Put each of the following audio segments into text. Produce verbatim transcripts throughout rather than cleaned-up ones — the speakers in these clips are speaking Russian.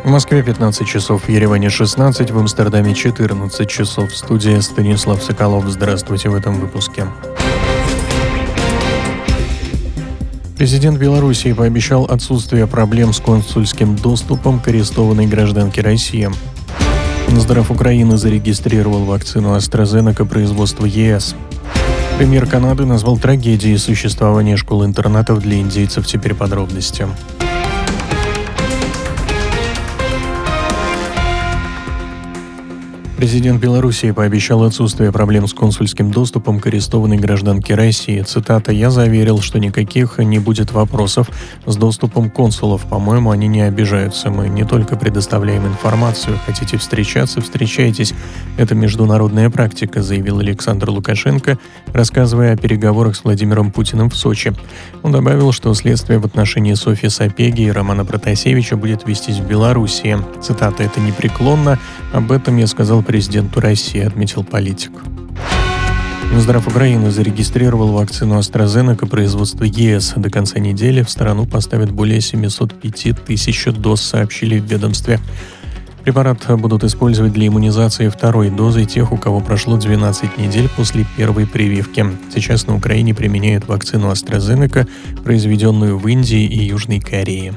В Москве пятнадцать часов, в Ереване шестнадцать, в Амстердаме четырнадцать часов. В студии Станислав Соколов. Здравствуйте в этом выпуске. Президент Белоруссии пообещал отсутствие проблем с консульским доступом к арестованной гражданке России. Минздрав Украины зарегистрировал вакцину AstraZeneca производства ЕС. Премьер Канады назвал трагедией существования школ-интернатов для индейцев. Теперь подробности. Президент Белоруссии пообещал отсутствие проблем с консульским доступом к арестованной гражданке России. Цитата: «Я заверил, что никаких не будет вопросов с доступом консулов. По-моему, они не обижаются. Мы не только предоставляем информацию. Хотите встречаться — встречайтесь. Это международная практика», — заявил Александр Лукашенко, рассказывая о переговорах с Владимиром Путиным в Сочи. Он добавил, что следствие в отношении Софьи Сапеги и Романа Протасевича будет вестись в Белоруссии. Цитата: «Это непреклонно. Об этом я сказал президенту России», — отметил политик. Минздрав Украины зарегистрировал вакцину AstraZeneca производства ЕС. До конца недели в страну поставят более семьсот пять тысяч доз, сообщили в ведомстве. Препарат будут использовать для иммунизации второй дозой тех, у кого прошло двенадцать недель после первой прививки. Сейчас на Украине применяют вакцину AstraZeneca, произведенную в Индии и Южной Корее.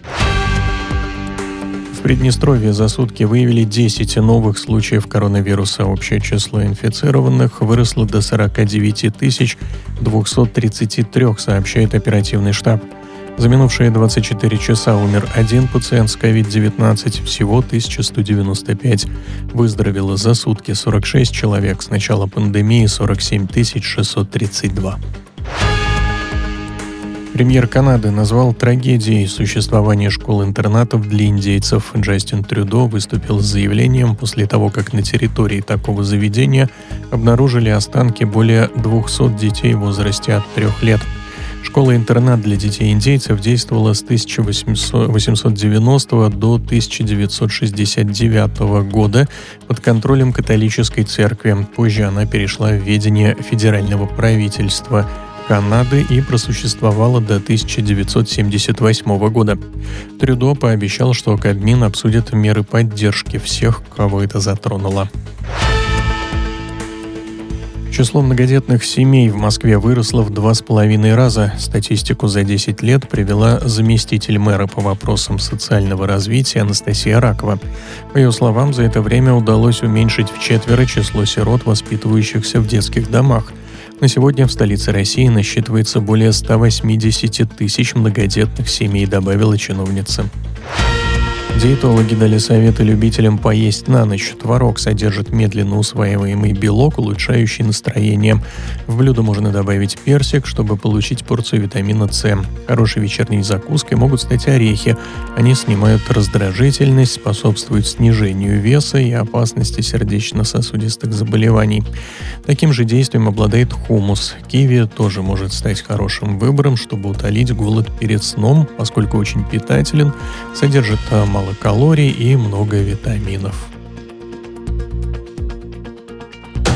В Приднестровье за сутки выявили десять новых случаев коронавируса. Общее число инфицированных выросло до сорок девять тысяч двести тридцать три, сообщает оперативный штаб. За минувшие двадцать четыре часа умер один пациент с ковид девятнадцать, всего тысяча сто девяносто пять. Выздоровело за сутки сорок шесть человек, с начала пандемии сорок семь тысяч шестьсот тридцать два. Премьер Канады назвал трагедией существование школ-интернатов для индейцев. Джастин Трюдо выступил с заявлением после того, как на территории такого заведения обнаружили останки более двухсот детей в возрасте от трех лет. Школа-интернат для детей-индейцев действовала с тысяча восемьсот девяностого до тысяча девятьсот шестьдесят девятого года под контролем католической церкви. Позже она перешла в ведение федерального правительства Канады и просуществовала до тысяча девятьсот семьдесят восьмого года. Трюдо пообещал, что Кабмин обсудит меры поддержки всех, кого это затронуло. Число многодетных семей в Москве выросло в два с половиной раза. Статистику за десять лет привела заместитель мэра по вопросам социального развития Анастасия Ракова. По ее словам, за это время удалось уменьшить вчетверо число сирот, воспитывающихся в детских домах. На сегодня в столице России насчитывается более ста восьмидесяти тысяч многодетных семей, добавила чиновница. Диетологи дали советы любителям поесть на ночь. Творог содержит медленно усваиваемый белок, улучшающий настроение. В блюдо можно добавить персик, чтобы получить порцию витамина С. Хорошей вечерней закуской могут стать орехи. Они снимают раздражительность, способствуют снижению веса и опасности сердечно-сосудистых заболеваний. Таким же действием обладает хумус. Киви тоже может стать хорошим выбором, чтобы утолить голод перед сном, поскольку очень питателен, содержит мало калорий и много витаминов.